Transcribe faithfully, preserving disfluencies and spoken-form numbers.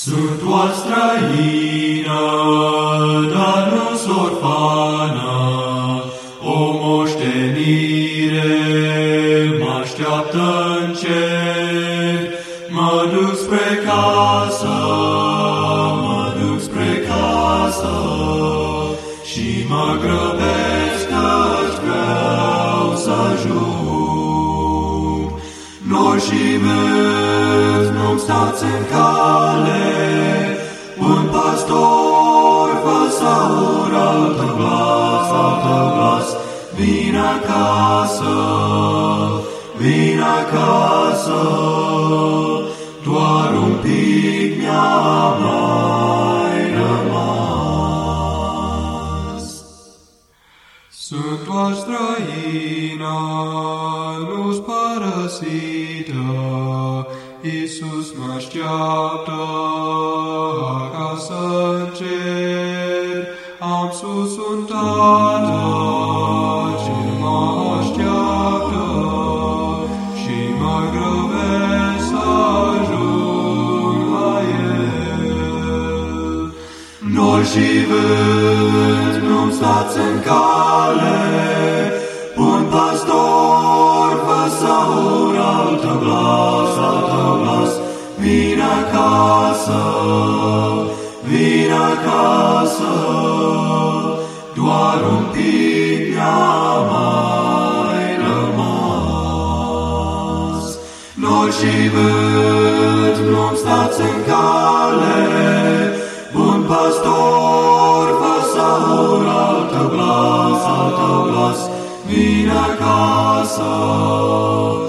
Sunt oați străină, dar nu-s orfană, o moștenire m-așteaptă-n cer. Mă duc spre casă, mă duc spre casă, și mă grăbesc că-ți vreau să ajung. Nori și vânt nu-mi stați în cale, un pastor vă saur al tău glas, al tău glas. Vin acasă, vin acasă, doar un pic mi-a mai rămas. Sunt o străină, nu-s părăsită, Iisus mă așteaptă acasă-n cer. Am sus un Tată ce mă așteaptă și mă grăbesc să ajung la El. Nori și vânt nu-mi stați în cale, un pastor vă saur al tău glas, al tău glas. Vin acasă, vin acasă, doar un pic mi-a mai rămas. Nori și vânt nu-mi stați în cale, bun pastor vă saur al tău glas, al tău glas. Vin acasă.